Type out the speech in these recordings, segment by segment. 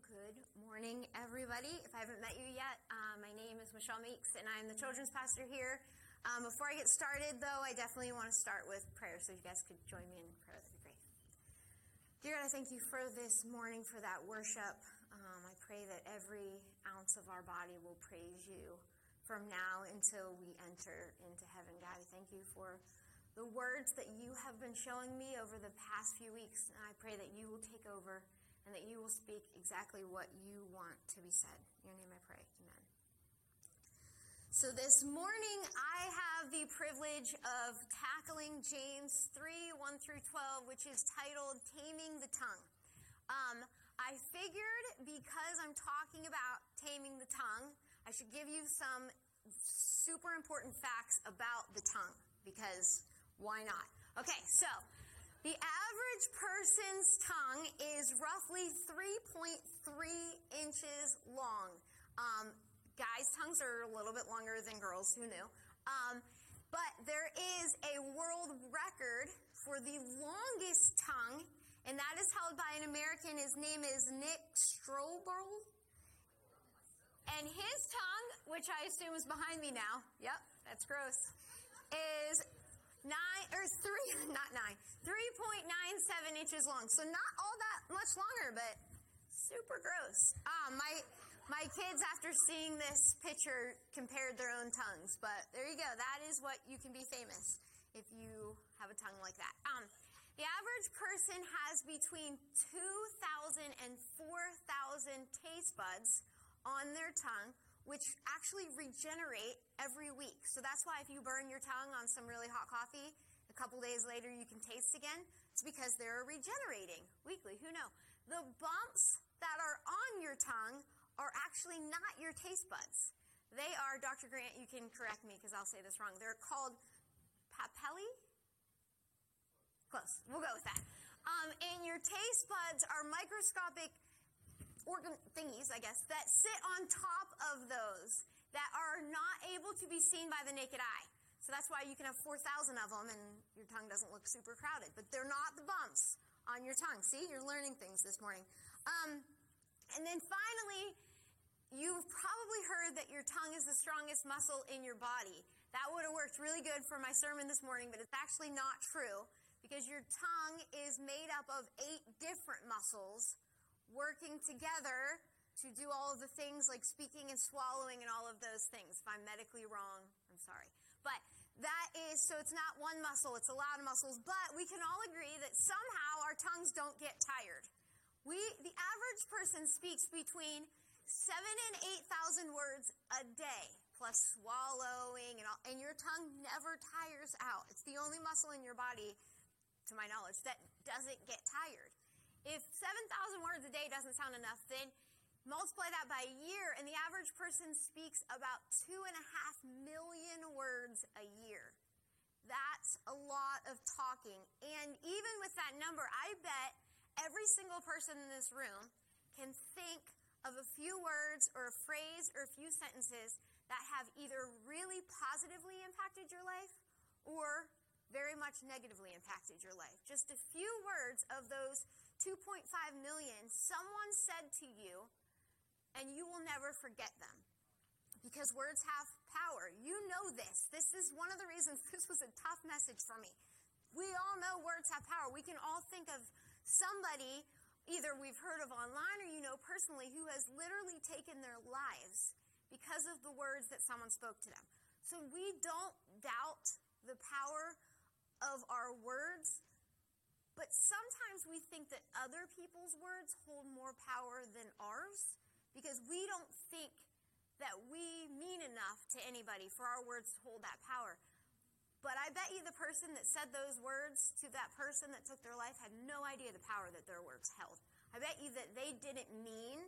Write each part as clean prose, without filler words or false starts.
Good morning, everybody. If I haven't met you yet, my name is Michelle Meeks, and I'm the children's pastor here. Before I get started, though, I definitely want to start with prayer, so you guys could join me in prayer. That'd be great. Dear God, I thank you for this morning, for that worship. I pray that every ounce of our body will praise you from now until we enter into heaven. God, I thank you for the words that you have been showing me over the past few weeks, and I pray that you will take over and that you will speak exactly what you want to be said. In your name I pray. Amen. So this morning, I have the privilege of tackling James 3, 1 through 12, which is titled Taming the Tongue. I figured because I'm talking about taming the tongue, I should give you some super important facts about the tongue, because why not? Okay, so the average person's tongue is roughly 3.3 inches long. Guys' tongues are a little bit longer than girls, who knew? But there is a world record for the longest tongue, and that is held by an American. His name is Nick Strobel. And his tongue, which I assume is behind me now, yep, that's gross, is 3.97 inches long. So not all that much longer, but super gross. My kids, after seeing this picture, compared their own tongues. But there you go. That is what you can be famous if you have a tongue like that. The average person has between 2,000 and 4,000 taste buds on their tongue, which actually regenerate every week. So that's why if you burn your tongue on some really hot coffee, a couple days later you can taste again. It's because they're regenerating weekly. Who knows? The bumps that are on your tongue are actually not your taste buds. They are, Dr. Grant, you can correct me because I'll say this wrong. They're called papillae? Close. We'll go with that. And your taste buds are microscopic organ thingies, I guess, that sit on top of those that are not able to be seen by the naked eye. So that's why you can have 4,000 of them and your tongue doesn't look super crowded. But they're not the bumps on your tongue. See, you're learning things this morning. And then finally, you've probably heard that your tongue is the strongest muscle in your body. That would have worked really good for my sermon this morning, but it's actually not true because your tongue is made up of 8 different muscles working together to do all of the things like speaking and swallowing and all of those things. If I'm medically wrong, I'm sorry. But that is, so it's not one muscle, it's a lot of muscles, but we can all agree that somehow our tongues don't get tired. The average person speaks between 7,000 and 8,000 words a day, plus swallowing and your tongue never tires out. It's the only muscle in your body, to my knowledge, that doesn't get tired. If 7,000 words a day doesn't sound enough, then multiply that by a year, and the average person speaks about 2.5 million words a year. That's a lot of talking. And even with that number, I bet every single person in this room can think of a few words or a phrase or a few sentences that have either really positively impacted your life or very much negatively impacted your life. Just a few words of those 2.5 million someone said to you, and you will never forget them. Because words have power. You know this. This is one of the reasons this was a tough message for me. We all know words have power. We can all think of somebody, either we've heard of online or you know personally, who has literally taken their lives because of the words that someone spoke to them. So we don't doubt the power of our words, but sometimes we think that other people's words hold more power than ours because we don't think that we mean enough to anybody for our words to hold that power. But I bet you the person that said those words to that person that took their life had no idea the power that their words held. I bet you that they didn't mean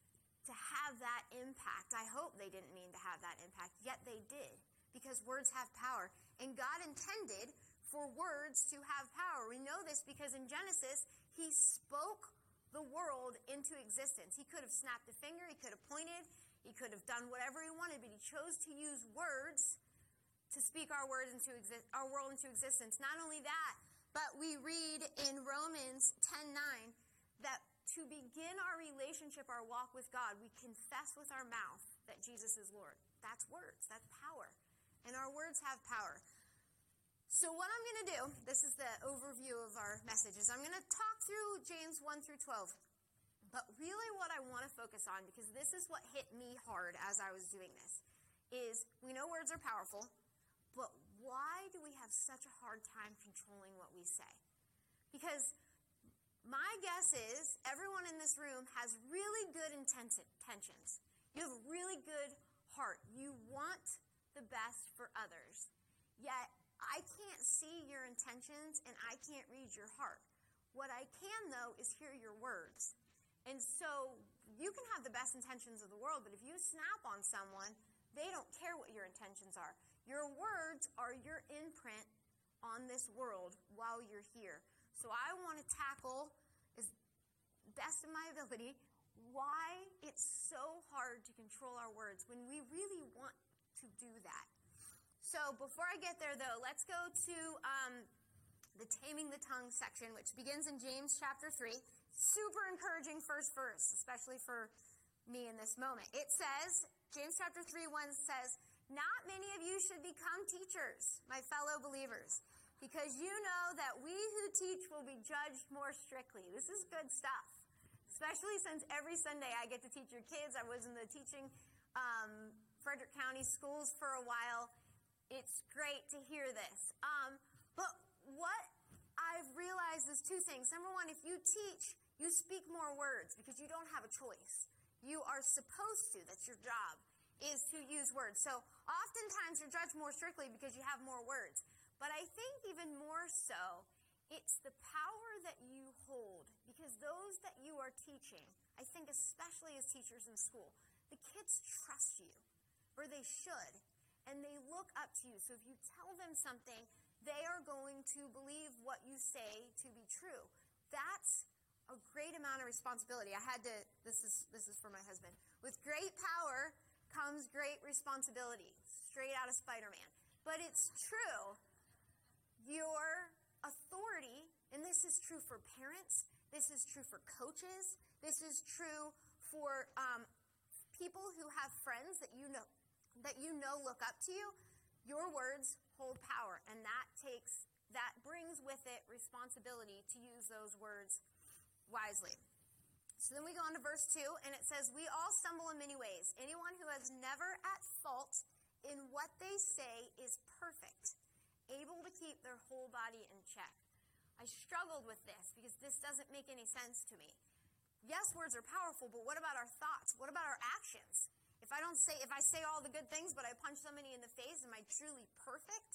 to have that impact. I hope they didn't mean to have that impact, yet they did, because words have power. And God intended for words to have power. We know this because in Genesis, He spoke the world into existence. He could have snapped a finger, He could have pointed, He could have done whatever He wanted, but He chose to use words to speak our world into existence. Not only that, but we read in Romans 10:9 that to begin our relationship, our walk with God, we confess with our mouth that Jesus is Lord. That's words. That's power. And our words have power. So what I'm going to do, this is the overview of our messages. I'm going to talk through James 1 through 12. But really what I want to focus on, because this is what hit me hard as I was doing this, is we know words are powerful, but why do we have such a hard time controlling what we say? Because my guess is everyone in this room has really good intentions. You have a really good heart. You want the best for others. Yet, I can't see your intentions and I can't read your heart. What I can, though, is hear your words. And so, you can have the best intentions of the world, but if you snap on someone, they don't care what your intentions are. Your words are your imprint on this world while you're here. So I want to tackle, as best of my ability, why it's so hard to control our words when we really want to do that. So before I get there, though, let's go to the Taming the Tongue section, which begins in James chapter 3. Super encouraging first verse, especially for me in this moment. It says, James chapter 3:1 says, "Not many of you should become teachers, my fellow believers, because you know that we who teach will be judged more strictly." This is good stuff, especially since every Sunday I get to teach your kids. I was in the teaching Frederick County schools for a while. It's great to hear this. But what I've realized is two things. Number one, if you teach, you speak more words because you don't have a choice. You are supposed to. That's your job, is to use words. So oftentimes you're judged more strictly because you have more words. But I think even more so, it's the power that you hold, because those that you are teaching, I think especially as teachers in school, the kids trust you, or they should, and they look up to you. So if you tell them something, they are going to believe what you say to be true. That's a great amount of responsibility. This is for my husband. With great power comes great responsibility, straight out of Spider-Man. But it's true. Your authority, and this is true for parents, this is true for coaches, this is true for people who have friends that you know look up to you. Your words hold power, and that brings with it responsibility to use those words wisely. So then we go on to verse 2, and it says, "We all stumble in many ways. Anyone who is never at fault in what they say is perfect, able to keep their whole body in check." I struggled with this because this doesn't make any sense to me. Yes, words are powerful, but what about our thoughts? What about our actions? If I say all the good things, but I punch somebody in the face, am I truly perfect?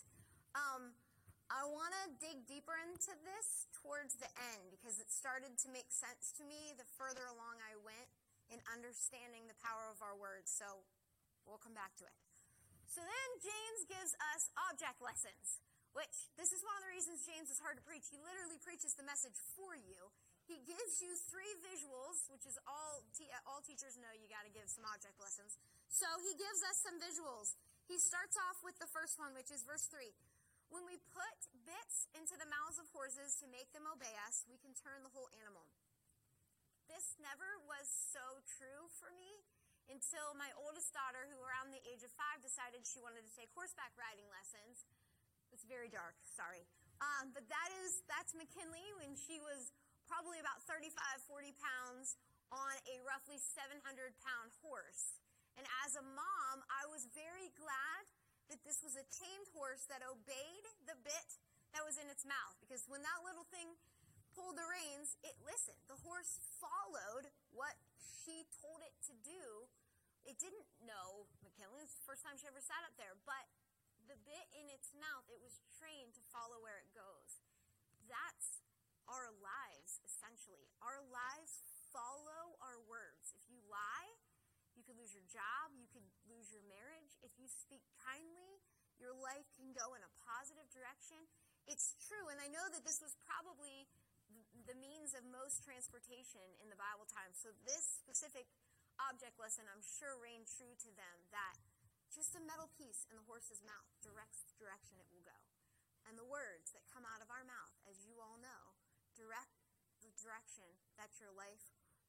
I want to dig deeper into this towards the end because it started to make sense to me the further along I went in understanding the power of our words. So we'll come back to it. So then James gives us object lessons, which this is one of the reasons James is hard to preach. He literally preaches the message for you. He gives you 3 visuals, which is all teachers know you got to give some object lessons. So he gives us some visuals. He starts off with the first one, which is verse 3. "When we put bits into the mouths of horses to make them obey us, we can turn the whole animal." This never was so true for me until my oldest daughter, who around the age of 5 decided she wanted to take horseback riding lessons. It's very dark, sorry. But that's McKinley when she was probably about 35, 40 pounds on a roughly 700-pound horse. And as a mom, I was very glad that this was a tamed horse that obeyed the bit that was in its mouth. Because when that little thing pulled the reins, it listened. The horse followed what she told it to do. It didn't know McKinley. It was the first time she ever sat up there. But the bit in its mouth, it was trained to follow where it goes. That's our lives, essentially. Our lives follow our words. If you lie, you could lose your job, you could lose your marriage. If you speak kindly, your life can go in a positive direction. It's true, and I know that this was probably the means of most transportation in the Bible times. So this specific object lesson, I'm sure, reigned true to them, that just a metal piece in the horse's mouth directs the direction it will go. And the words that come out of our mouth, as you all know, direct the direction that your life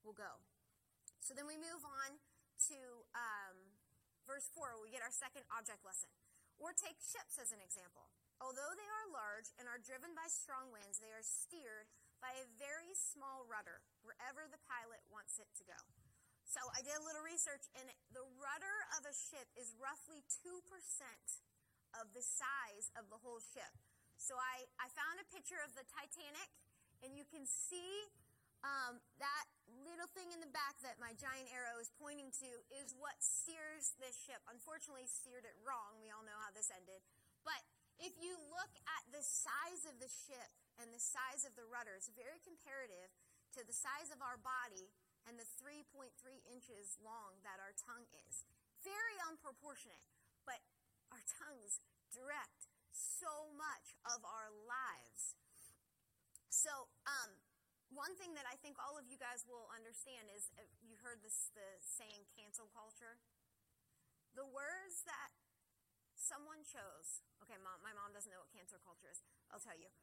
will go. So then we move on to verse 4, we get our second object lesson. Or take ships as an example. Although they are large and are driven by strong winds, they are steered by a very small rudder wherever the pilot wants it to go. So I did a little research, and the rudder of a ship is roughly 2% of the size of the whole ship. So I found a picture of the Titanic, and you can see that little thing in the back that my giant arrow is pointing to is what steers this ship. Unfortunately, steered it wrong. We all know how this ended. But if you look at the size of the ship and the size of the rudder, it's very comparative to the size of our body and the 3.3 inches long that our tongue is. Very unproportionate, but our tongues direct so much of our lives. So, one thing that I think all of you guys will understand is, you heard the saying cancel culture. The words that someone chose. Okay, my mom doesn't know what cancel culture is. I'll tell you.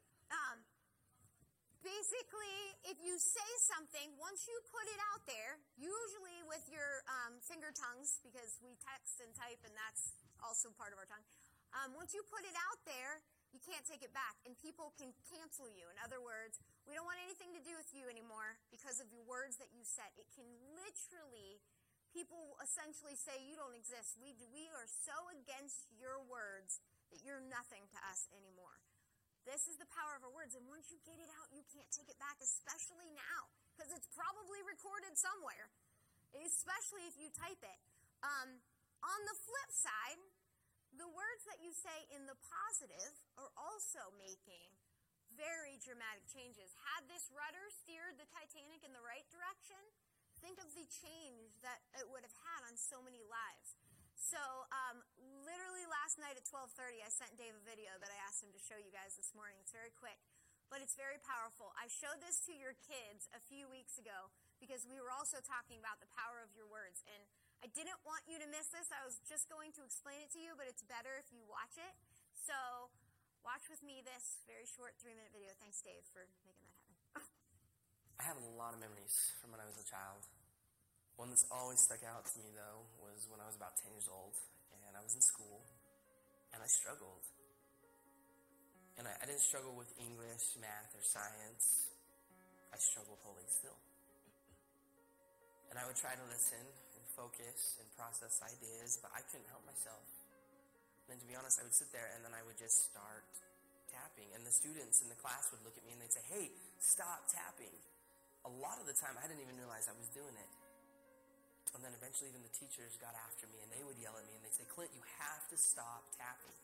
Basically, if you say something, once you put it out there, usually with your finger tongues, because we text and type, and that's also part of our tongue. Once you put it out there, you can't take it back, and people can cancel you. In other words, we don't want anything to do with you anymore because of your words that you said. It can literally, people essentially say you don't exist. We are so against your words that you're nothing to us anymore. This is the power of our words, and once you get it out, you can't take it back, especially now, because it's probably recorded somewhere, especially if you type it. On the flip side, the words that you say in the positive are also making very dramatic changes. Had this rudder steered the Titanic in the right direction, think of the change that it would have had on so many lives. So, literally last night at 12:30, I sent Dave a video that I asked him to show you guys this morning. It's very quick, but it's very powerful. I showed this to your kids a few weeks ago because we were also talking about the power of your words, and I didn't want you to miss this. I was just going to explain it to you, but it's better if you watch it. So, watch with me this very short 3-minute video. Thanks, Dave, for making that happen. I have a lot of memories from when I was a child. One that's always stuck out to me, though, was when I was about 10 years old, and I was in school, and I struggled. And I didn't struggle with English, math, or science. I struggled holding still. And I would try to listen and focus and process ideas, but I couldn't help myself. And to be honest, I would sit there, and then I would just start tapping. And the students in the class would look at me, and they'd say, "Hey, stop tapping." A lot of the time, I didn't even realize I was doing it. And then eventually even the teachers got after me, and they would yell at me, and they'd say, "Clint, you have to stop tapping."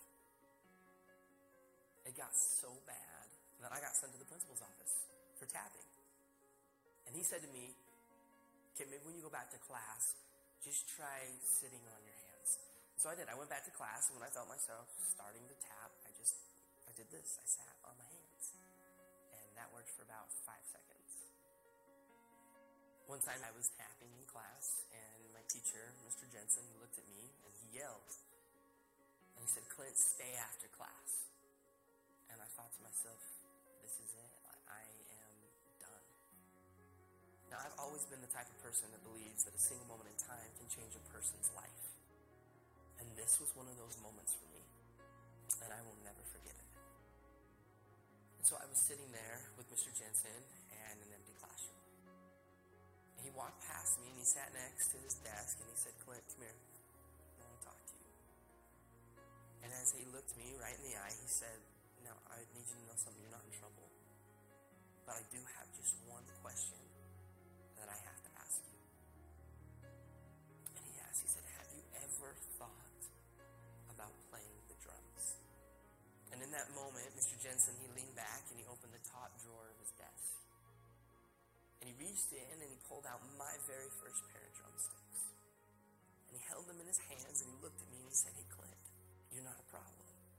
It got so bad that I got sent to the principal's office for tapping. And he said to me, "Okay, maybe when you go back to class, just try sitting on your hands." So I did. I went back to class, and when I felt myself starting to tap, I did this. I sat on my hands. And that worked for about 5 seconds. One time I was tapping in class, and my teacher, Mr. Jensen, he looked at me, and he yelled. And he said, "Clint, stay after class." And I thought to myself, this is it. I am done. Now, I've always been the type of person that believes that a single moment in time can change a person's life. And this was one of those moments for me, and I will never forget it. And so I was sitting there with Mr. Jensen and an empty classroom. He walked past me, and he sat next to his desk, and he said, "Clint, come here. I want to talk to you." And as he looked me right in the eye, he said, "Now, I need you to know something. You're not in trouble. But I do have just one question that I have to ask you." And he asked, he said, "Have you ever thought about playing the drums?" And in that moment, Mr. Jensen, he leaned back, and he opened the top drawer of his desk. And he reached in, and he pulled out my very first pair of drumsticks. And he held them in his hands, and he looked at me, and he said, "Hey, Clint, you're not a problem.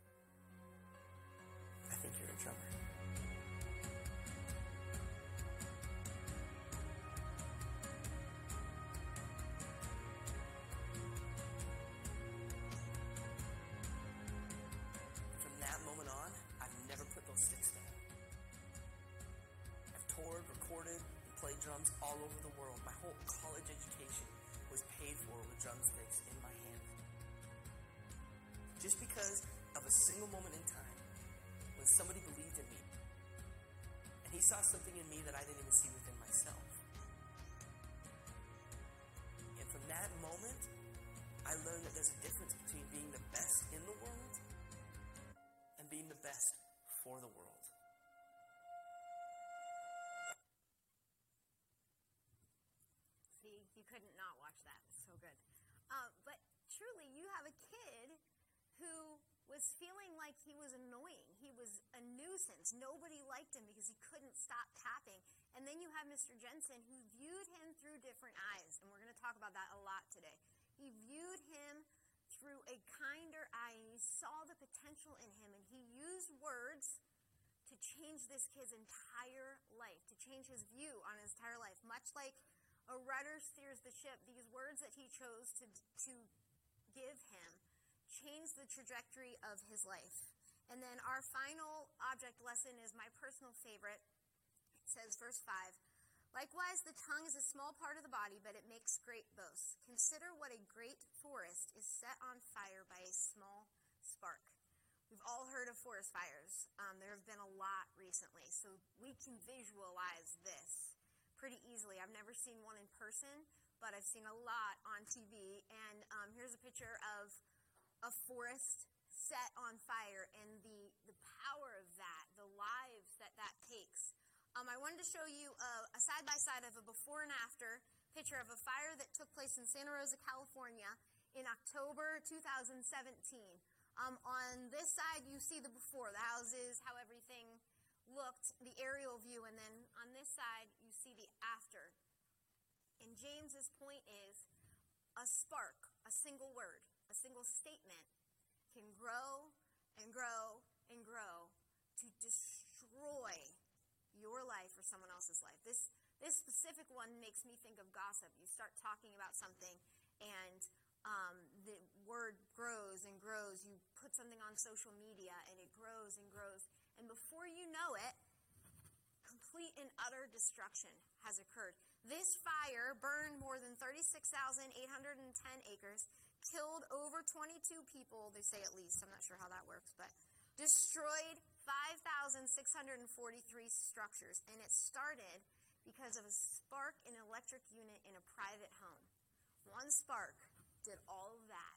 I think you're a drummer." From that moment on, I've never put those sticks down. I've toured, recorded, and played drums all over the world. My whole college education was paid for with drumsticks in my hand. Just because of a single moment in time when somebody believed in me. And he saw something in me that I didn't even see within myself. And from that moment, I learned that there's a difference between being the best in the world and being the best for the world. See, you couldn't not watch that. It's so good. But truly, you have a kid who was feeling like he was annoying. He was a nuisance. Nobody liked him because he couldn't stop tapping. And then you have Mr. Jensen, who viewed him through different eyes. And we're going to talk about that a lot today. He viewed him through a kinder eye, and he saw the potential in him, and he used words to change this kid's entire life, to change his view on his entire life. Much like a rudder steers the ship, these words that he chose to give him changed the trajectory of his life. And then our final object lesson is my personal favorite. It says, verse 5, likewise, the tongue is a small part of the body, but it makes great boasts. Consider what a great forest is set on fire by a small spark. We've all heard of forest fires. There have been a lot recently, so we can visualize this pretty easily. I've never seen one in person, but I've seen a lot on TV. And here's a picture of a forest set on fire and the power of that, the lives that takes. I wanted to show you a side-by-side of a before and after picture of a fire that took place in Santa Rosa, California in October 2017. On this side, you see the before, the houses, how everything looked, the aerial view, and then on this side, you see the after. And James's point is a spark, a single word, a single statement can grow and grow and grow to destroy your life or someone else's life. This specific one makes me think of gossip. You start talking about something and the word grows and grows. You put something on social media and it grows and grows. And before you know it, complete and utter destruction has occurred. This fire burned more than 36,810 acres, killed over 22 people, they say at least. I'm not sure how that works, but destroyed 5,643 structures. And it started because of a spark in an electric unit in a private home. One spark did all of that.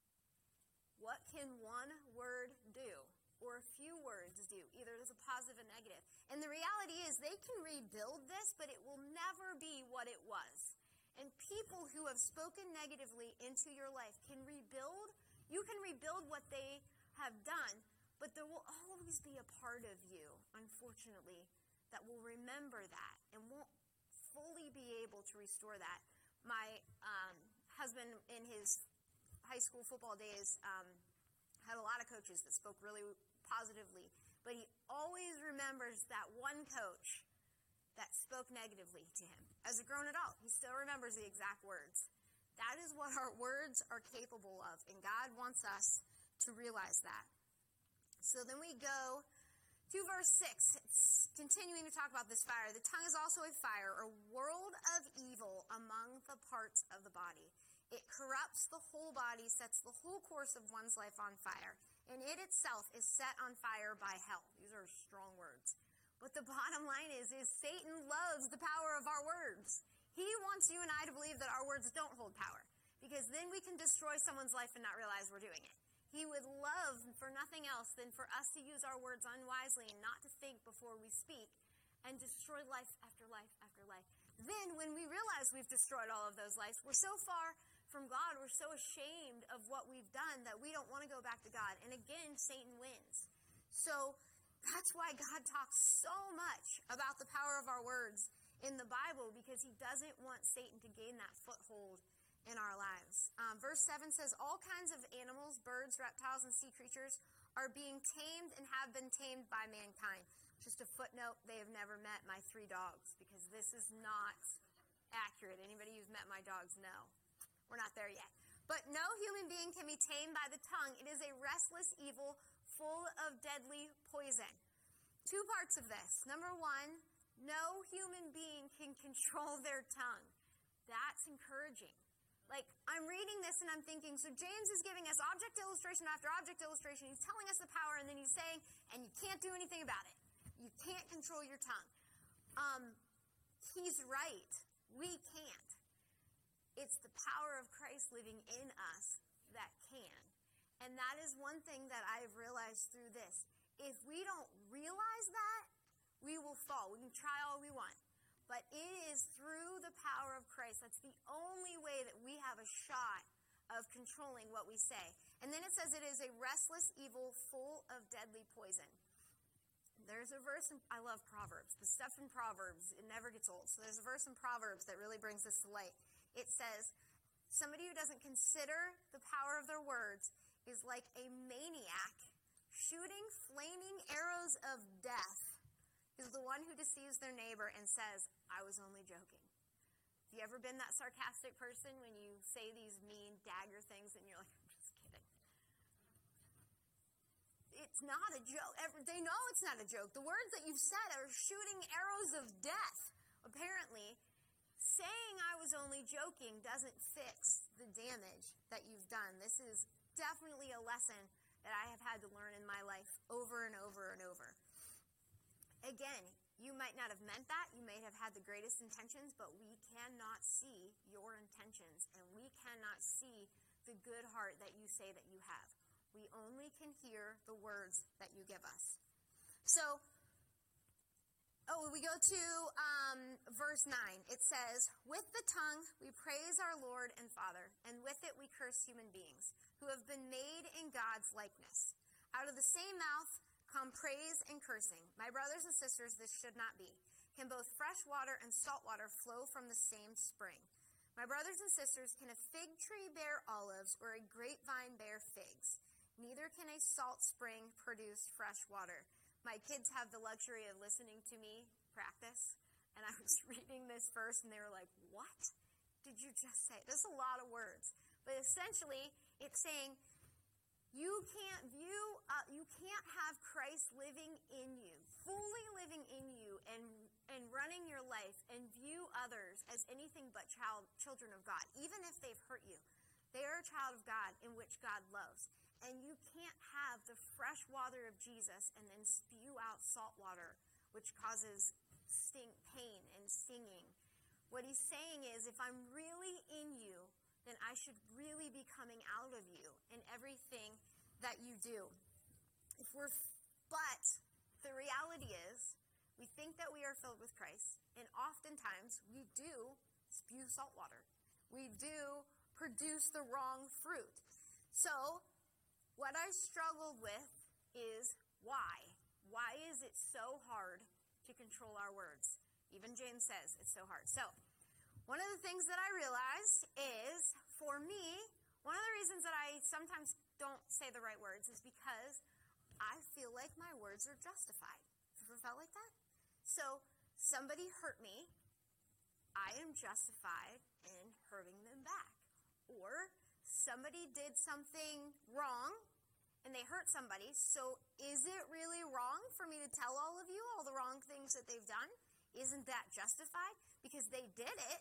What can one word do? Or a few words do? Either there's a positive and negative. And the reality is they can rebuild this, but it will never be what it was. And people who have spoken negatively into your life can rebuild. You can rebuild what they have done, but there will always be a part of you, unfortunately, that will remember that and won't fully be able to restore that. My husband, in his high school football days, had a lot of coaches that spoke really positively, but he always remembers that one coach that spoke negatively to him. As a grown adult, he still remembers the exact words. That is what our words are capable of, and God wants us to realize that. So then we go to verse 6. It's continuing to talk about this fire. The tongue is also a fire, a world of evil among the parts of the body. It corrupts the whole body, sets the whole course of one's life on fire, and it itself is set on fire by hell. These are strong words. But the bottom line is Satan loves the power of our words. He wants you and I to believe that our words don't hold power, because then we can destroy someone's life and not realize we're doing it. He would love for nothing else than for us to use our words unwisely and not to think before we speak and destroy life after life after life. Then when we realize we've destroyed all of those lives, we're so far from God, we're so ashamed of what we've done that we don't want to go back to God. And again, Satan wins. So that's why God talks so much about the power of our words in the Bible, because he doesn't want Satan to gain that foothold in our lives. Verse 7 says, all kinds of animals, birds, reptiles, and sea creatures are being tamed and have been tamed by mankind. Just a footnote, they have never met my 3 dogs, because this is not accurate. Anybody who's met my dogs know. We're not there yet. But no human being can be tamed by the tongue. It is a restless evil full of deadly poison. 2 parts of this. Number 1, No human being can control their tongue. That's encouraging. Like, I'm reading this and I'm thinking, so James is giving us object illustration after object illustration. He's telling us the power, and then he's saying, and you can't do anything about it. You can't control your tongue. He's right. We can't. It's the power of Christ living in us that can. And that is one thing that I've realized through this. If we don't realize that, we will fall. We can try all we want. But it is through the power of Christ. That's the only way that we have a shot of controlling what we say. And then it says it is a restless evil full of deadly poison. There's a verse, I love Proverbs. The stuff in Proverbs, it never gets old. So there's a verse in Proverbs that really brings this to light. It says, somebody who doesn't consider the power of their words is like a maniac shooting flaming arrows of death. Is the one who deceives their neighbor and says, I was only joking. Have you ever been that sarcastic person when you say these mean dagger things and you're like, I'm just kidding? It's not a joke. They know it's not a joke. The words that you've said are shooting arrows of death. Apparently, saying I was only joking doesn't fix the damage that you've done. This is definitely a lesson that I have had to learn in my life over and over and over. Again, you might not have meant that. You may have had the greatest intentions, but we cannot see your intentions, and we cannot see the good heart that you say that you have. We only can hear the words that you give us. So, we go to verse 9. It says, with the tongue we praise our Lord and Father, and with it we curse human beings, who have been made in God's likeness. Out of the same mouth come praise and cursing. My brothers and sisters, this should not be. Can both fresh water and salt water flow from the same spring? My brothers and sisters, can a fig tree bear olives or a grapevine bear figs? Neither can a salt spring produce fresh water. My kids have the luxury of listening to me practice, and I was reading this verse, and they were like, what did you just say? There's a lot of words. But essentially, it's saying, you can't have Christ living in you, fully living in you, and running your life, and view others as anything but children of God, even if they've hurt you. They are a child of God in which God loves. And you can't have the fresh water of Jesus and then spew out salt water, which causes pain and stinging. What he's saying is, if I'm really in you, then I should really be coming out of you in everything that you do. But the reality is, we think that we are filled with Christ, and oftentimes we do spew salt water. We do produce the wrong fruit. So, what I struggled with is why? Why is it so hard to control our words? Even James says it's so hard. So, one of the things that I realized is, for me, one of the reasons that I sometimes don't say the right words is because I feel like my words are justified. Ever felt like that? So, somebody hurt me. I am justified in hurting them back. Or somebody did something wrong and they hurt somebody. So is it really wrong for me to tell all of you all the wrong things that they've done? Isn't that justified? Because they did it,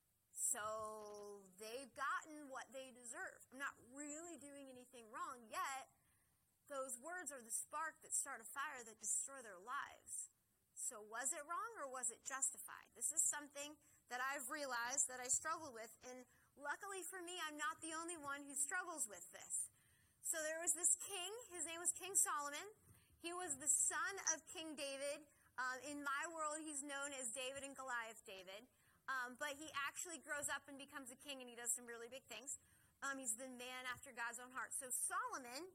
so they've gotten what they deserve. I'm not really doing anything wrong, yet those words are the spark that start a fire that destroy their lives. So was it wrong or was it justified? This is something that I've realized that I struggle with, and luckily for me, I'm not the only one who struggles with this. So there was this king, his name was King Solomon. He was the son of King David. In my world, he's known as David and Goliath David. But he actually grows up and becomes a king, and he does some really big things. He's the man after God's own heart. So Solomon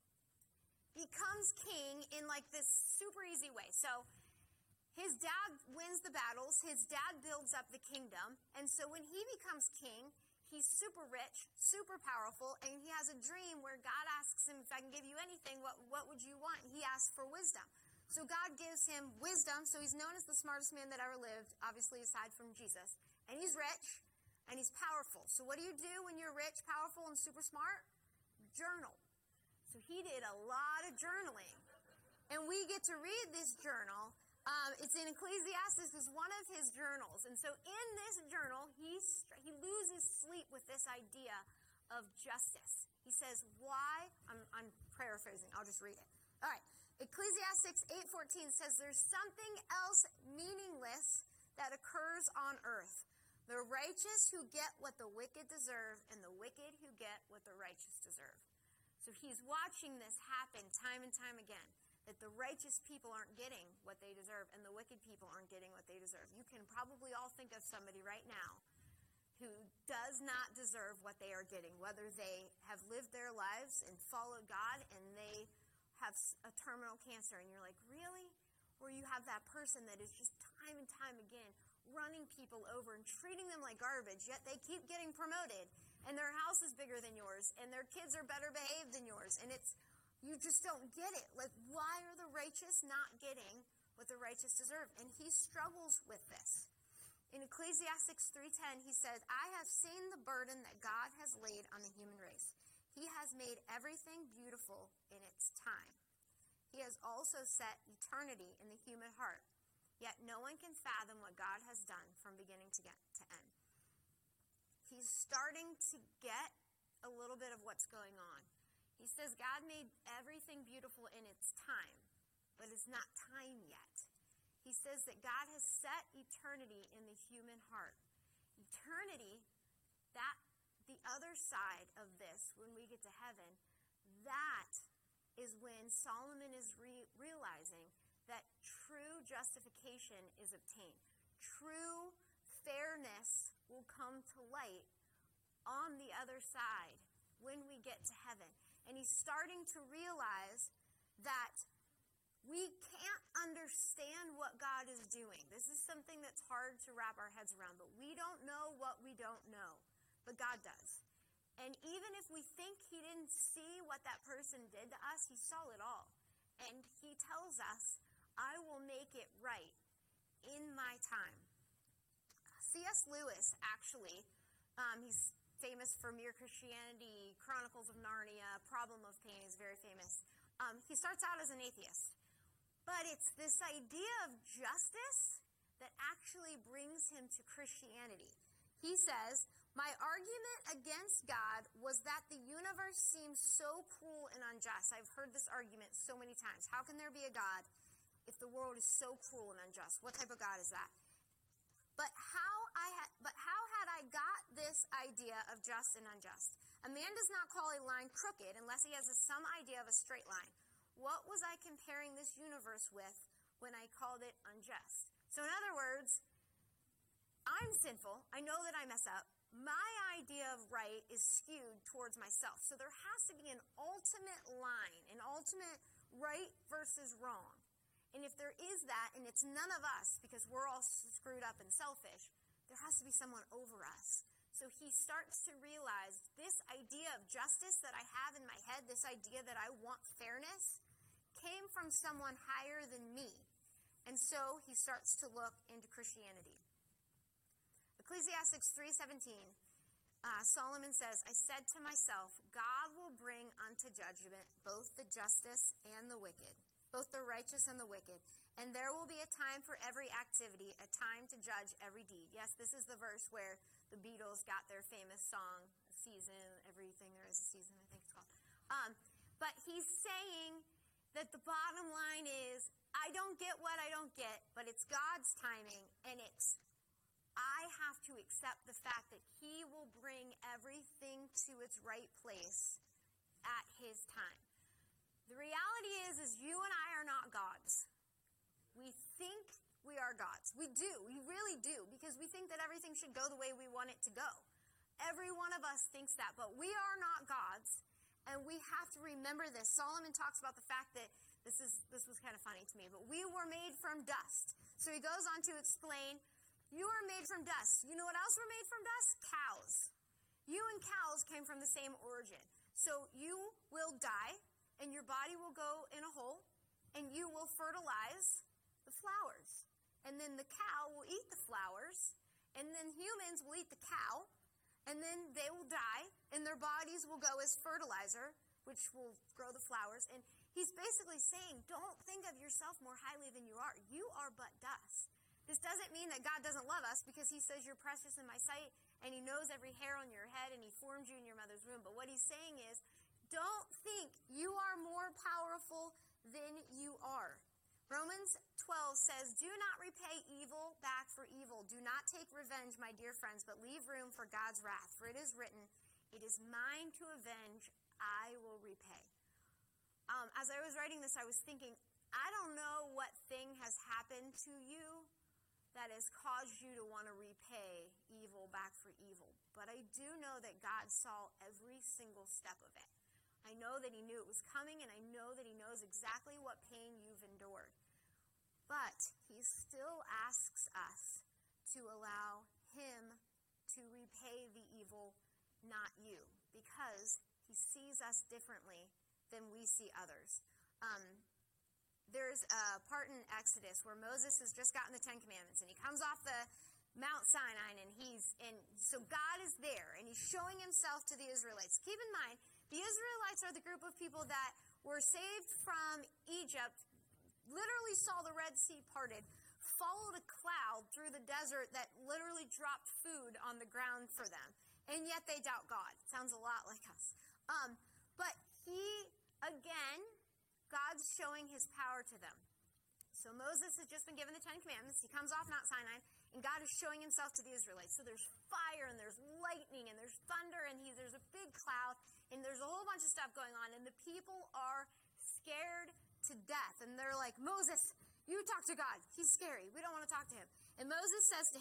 becomes king in like this super easy way. So his dad wins the battles. His dad builds up the kingdom. And so when he becomes king, he's super rich, super powerful, and he has a dream where God asks him, if I can give you anything, what would you want? And he asks for wisdom. So God gives him wisdom, so he's known as the smartest man that ever lived, obviously aside from Jesus. And he's rich, and he's powerful. So what do you do when you're rich, powerful, and super smart? Journal. So he did a lot of journaling. And we get to read this journal It's in Ecclesiastes. It's one of his journals. And so in this journal, he loses sleep with this idea of justice. He says, why? I'm paraphrasing. I'll just read it. All right. Ecclesiastes 8:14 says, there's something else meaningless that occurs on earth. The righteous who get what the wicked deserve, and the wicked who get what the righteous deserve. So he's watching this happen time and time again, that the righteous people aren't getting what they deserve, and the wicked people aren't getting what they deserve. You can probably all think of somebody right now who does not deserve what they are getting, whether they have lived their lives and followed God and they have a terminal cancer, and you're like, really? Or you have that person that is just time and time again running people over and treating them like garbage, yet they keep getting promoted, and their house is bigger than yours, and their kids are better behaved than yours, and you just don't get it. Like, why are the righteous not getting what the righteous deserve? And he struggles with this. In Ecclesiastes 3:10, he says, I have seen the burden that God has laid on the human race. He has made everything beautiful in its time. He has also set eternity in the human heart. Yet no one can fathom what God has done from beginning to end. He's starting to get a little bit of what's going on. He says God made everything beautiful in its time, but it's not time yet. He says that God has set eternity in the human heart. Eternity, that the other side of this, when we get to heaven, that is when Solomon is realizing that true justification is obtained. True fairness will come to light on the other side when we get to heaven. And he's starting to realize that we can't understand what God is doing. This is something that's hard to wrap our heads around, but we don't know what we don't know, but God does. And even if we think he didn't see what that person did to us, he saw it all. And he tells us, I will make it right in my time. C.S. Lewis, actually, he's famous for Mere Christianity, Chronicles of Narnia, Problem of Pain is very famous. He starts out as an atheist. But it's this idea of justice that actually brings him to Christianity. He says, my argument against God was that the universe seems so cruel and unjust. I've heard this argument so many times. How can there be a God if the world is so cruel and unjust? What type of God is that? But how had I got this idea of just and unjust? A man does not call a line crooked unless he has some idea of a straight line. What was I comparing this universe with when I called it unjust? So in other words, I'm sinful. I know that I mess up. My idea of right is skewed towards myself. So there has to be an ultimate line, an ultimate right versus wrong. And if there is that, and it's none of us, because we're all screwed up and selfish, there has to be someone over us. So he starts to realize this idea of justice that I have in my head, this idea that I want fairness, came from someone higher than me. And so he starts to look into Christianity. Ecclesiastes 3:17, Solomon says, I said to myself, God will bring unto judgment both the justice and the wicked, both the righteous and the wicked. And there will be a time for every activity, a time to judge every deed. Yes, this is the verse where the Beatles got their famous song, A Season, Everything There Is a Season, I think it's called. But he's saying that the bottom line is, I don't get what I don't get, but it's God's timing, and I have to accept the fact that he will bring everything to its right place at his time. The reality is you and I are not gods. We think we are gods. We do. We really do, because we think that everything should go the way we want it to go. Every one of us thinks that, but we are not gods, and we have to remember this. Solomon talks about the fact that this was kind of funny to me, but we were made from dust. So he goes on to explain, you are made from dust. You know what else were made from dust? Cows. You and cows came from the same origin. So you will die, and your body will go in a hole, and you will fertilize the flowers. And then the cow will eat the flowers, and then humans will eat the cow, and then they will die, and their bodies will go as fertilizer, which will grow the flowers. And He's basically saying, don't think of yourself more highly than you are. You are but dust. This doesn't mean that God doesn't love us, because he says you're precious in my sight, and he knows every hair on your head, and he formed you in your mother's womb. But what he's saying is, don't think you are more powerful than you are. Romans 12 says, do not repay evil back for evil. Do not take revenge, my dear friends, but leave room for God's wrath. For it is written, it is mine to avenge, I will repay. As I was writing this, I was thinking, I don't know what thing has happened to you that has caused you to want to repay evil back for evil. But I do know that God saw every single step of it. I know that he knew it was coming, and I know that he knows exactly what pain you've endured. But he still asks us to allow him to repay the evil, not you, because he sees us differently than we see others. There's a part in Exodus where Moses has just gotten the Ten Commandments, and he comes off the Mount Sinai, and so God is there, and he's showing himself to the Israelites. Keep in mind, the Israelites are the group of people that were saved from Egypt, literally saw the Red Sea parted, followed a cloud through the desert that literally dropped food on the ground for them, and yet they doubt God. Sounds a lot like us. But again, God's showing his power to them. So Moses has just been given the Ten Commandments. He comes off Mount Sinai, and God is showing himself to the Israelites. So there's fire, and there's lightning, and there's thunder, and there's a big cloud, and there's a whole bunch of stuff going on, and the people are scared to death. And they're like, Moses, you talk to God. He's scary. We don't want to talk to him. And Moses said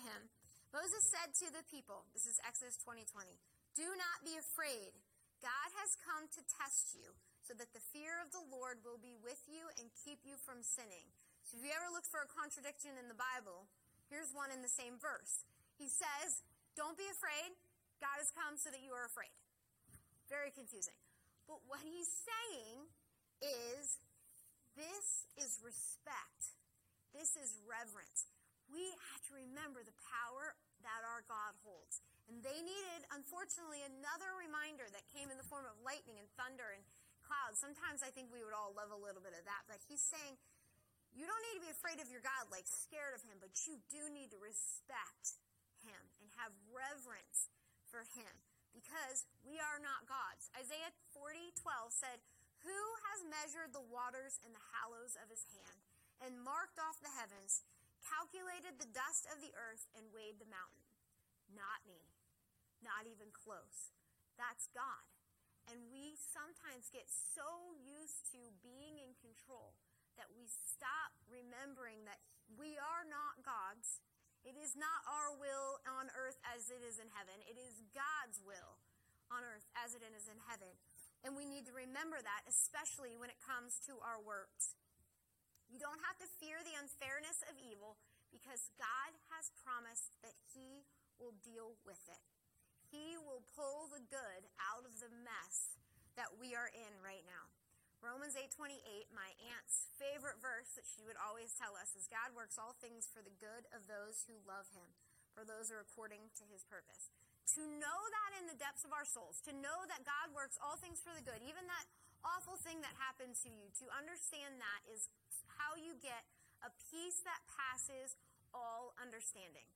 to the people, this is Exodus 20:20, do not be afraid. God has come to test you, so that the fear of the Lord will be with you and keep you from sinning. So if you ever look for a contradiction in the Bible, here's one in the same verse. He says, don't be afraid. God has come so that you are afraid. Very confusing. But what he's saying is, this is respect. This is reverence. We have to remember the power that our God holds. And they needed, unfortunately, another reminder that came in the form of lightning and thunder and clouds. Sometimes I think we would all love a little bit of that. But he's saying, you don't need to be afraid of your God, like scared of him, but you do need to respect him and have reverence for him, because we are not gods. Isaiah 40:12 said, who has measured the waters in the hollows of his hand, and marked off the heavens, calculated the dust of the earth, and weighed the mountain? Not me. Not even close. That's God. And we sometimes get so used to being in control that we stop remembering that we are not gods. It is not our will on earth as it is in heaven. It is God's will on earth as it is in heaven. And we need to remember that, especially when it comes to our works. You don't have to fear the unfairness of evil, because God has promised that he will deal with it. He will pull the good out of the mess that we are in right now. Romans 8:28, my aunt's favorite verse that she would always tell us, is God works all things for the good of those who love him, for those who are according to his purpose. To know that in the depths of our souls, to know that God works all things for the good, even that awful thing that happened to you, to understand that is how you get a peace that passes all understanding.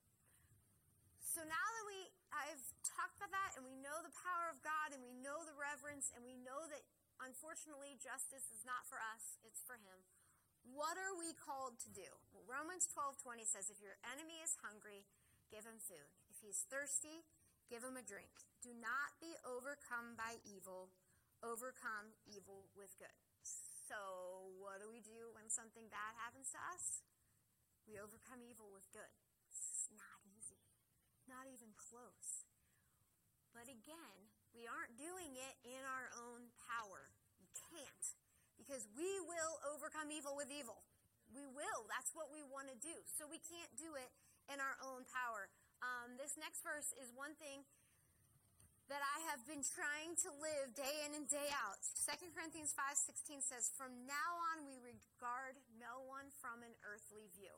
So now that I've talked about that, and we know the power of God, and we know the reverence, and we know that unfortunately justice is not for us, it's for him, what are we called to do? Well, Romans 12:20 says, if your enemy is hungry, give him food. If he's thirsty, give him a drink. Do not be overcome by evil. Overcome evil with good. So what do we do when something bad happens to us? We overcome evil with good. It's not easy. Not even close. But again, we aren't doing it in our own power. We can't. Because we will overcome evil with evil. We will. That's what we want to do. So we can't do it in our own power. This next verse is one thing that I have been trying to live day in and day out. 2 Corinthians 5:16 says, from now on we regard no one from an earthly view.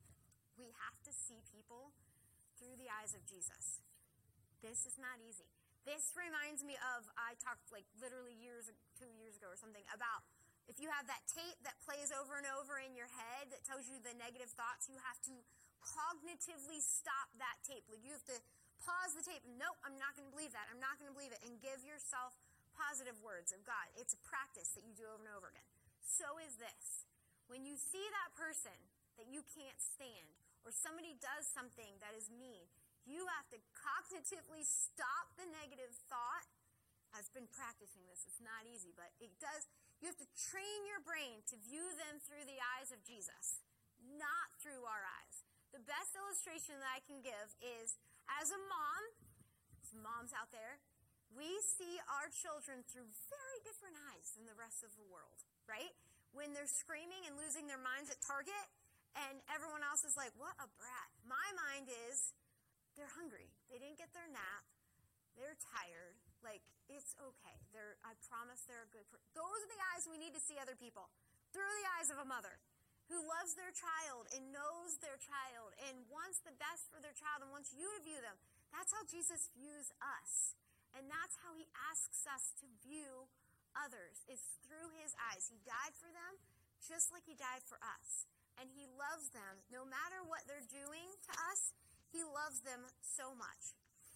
We have to see people through the eyes of Jesus. This is not easy. This reminds me of, I talked like literally 2 years ago or something about If you have that tape that plays over and over in your head that tells you the negative thoughts, you have to cognitively stop that tape. Like you have to pause the tape. Nope, I'm not going to believe that. I'm not going to believe it. And give yourself positive words of God. It's a practice that you do over and over again. So is this. When you see that person that you can't stand, or somebody does something that is mean, you have to cognitively stop the negative thought. I've been practicing this. It's not easy, but it does. You have to train your brain to view them through the eyes of Jesus, not through our eyes. The best illustration that I can give is, as a mom, some moms out there, we see our children through very different eyes than the rest of the world, right? When they're screaming and losing their minds at Target, and everyone else is like, what a brat. My mind is, they're hungry. They didn't get their nap. They're tired. Like, it's okay. I promise they're a good person. Those are the eyes we need to see other people. Through the eyes of a mother who loves their child and knows their child and wants the best for their child and wants you to view them. That's how Jesus views us. And that's how he asks us to view others. It's through his eyes. He died for them just like he died for us. And he loves them. No matter what they're doing to us, he loves them so much.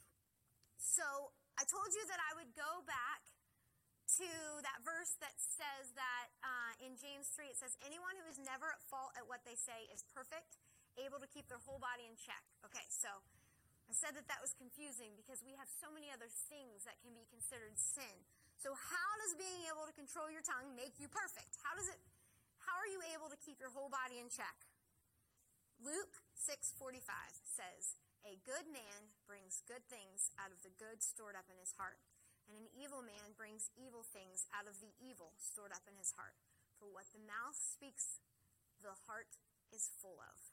So I told you that I would go back to that verse that says that in James 3, it says, anyone who is never at fault at what they say is perfect, able to keep their whole body in check. Okay, so I said that was confusing because we have so many other things that can be considered sin. So how does being able to control your tongue make you perfect? How are you able to keep your whole body in check? Luke 6:45 says, a good man brings good things out of the good stored up in his heart, and an evil man brings evil things out of the evil stored up in his heart. For what the mouth speaks, the heart is full of.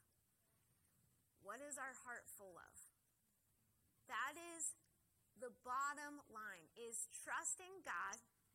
What is our heart full of? That is the bottom line, is trusting God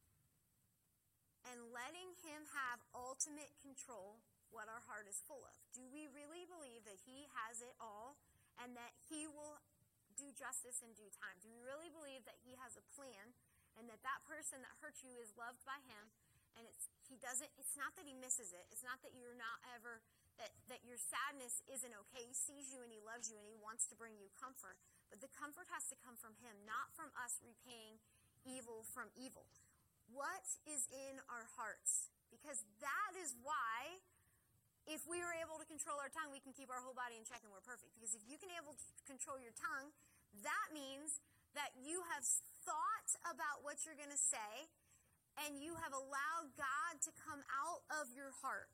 and letting him have ultimate control what our heart is full of. Do we really believe that he has it all and that he will do justice in due time? Do we really believe that he has a plan and that person that hurt you is loved by him, and it's not that he misses it. It's not that you're not ever, that your sadness isn't okay. He sees you and he loves you and he wants to bring you comfort. But the comfort has to come from him, not from us repaying evil from evil. What is in our hearts? Because that is why, if we are able to control our tongue, we can keep our whole body in check and we're perfect. Because if you can able to control your tongue, that means that you have thought about what you're going to say and you have allowed God to come out of your heart.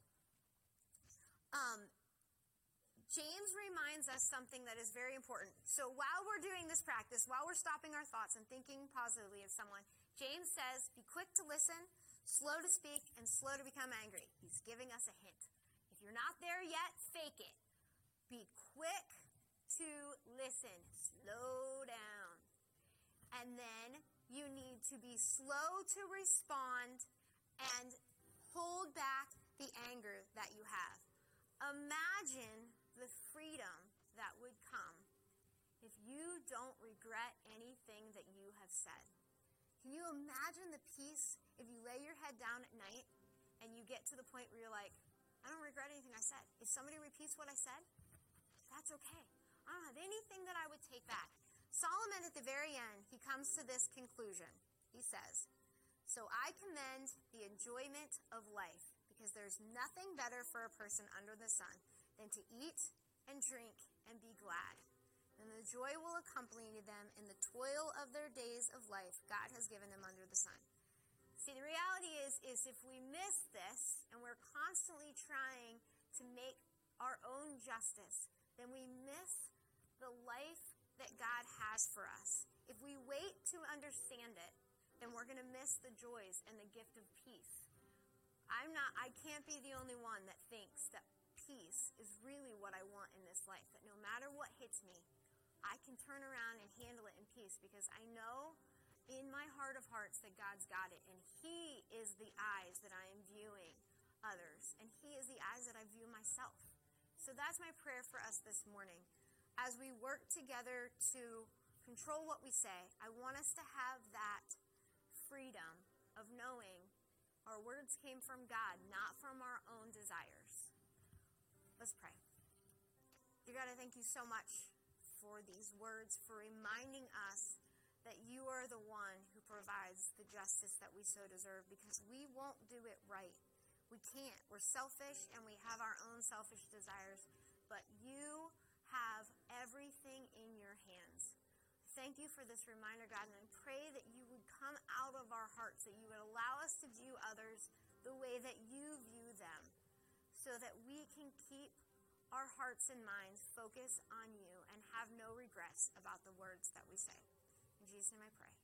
James reminds us something that is very important. So while we're doing this practice, while we're stopping our thoughts and thinking positively of someone, James says, be quick to listen, slow to speak, and slow to become angry. He's giving us a hint. If you're not there yet, fake it. Be quick to listen. Slow down. And then you need to be slow to respond and hold back the anger that you have. Imagine the freedom that would come if you don't regret anything that you have said. Can you imagine the peace if you lay your head down at night and you get to the point where you're like, I don't regret anything I said. If somebody repeats what I said, that's okay. I don't have anything that I would take back. Solomon, at the very end, he comes to this conclusion. He says, so I commend the enjoyment of life, because there's nothing better for a person under the sun than to eat and drink and be glad. And the joy will accompany them in the toil of their days of life God has given them under the sun. See, the reality is if we miss this and we're constantly trying to make our own justice, then we miss the life that God has for us. If we wait to understand it, then we're going to miss the joys and the gift of peace. I can't be the only one that thinks that peace is really what I want in this life, that no matter what hits me, I can turn around and handle it in peace, because I know in my heart of hearts that God's got it, and he is the eyes that I am viewing others, and he is the eyes that I view myself. So that's my prayer for us this morning. As we work together to control what we say, I want us to have that freedom of knowing Our words came from God, not from our own desires. Let's pray. Dear God, I thank you so much for these words, for reminding us that you are the one who provides the justice that we so deserve, because we won't do it right. We can't. We're selfish and we have our own selfish desires, but you have everything in your hands. Thank you for this reminder, God, and I pray that you would come out of our hearts, that you would allow us to view others the way that you view them, so that we can keep our hearts and minds focused on you and have no regrets about the words that we say. In Jesus' name I pray.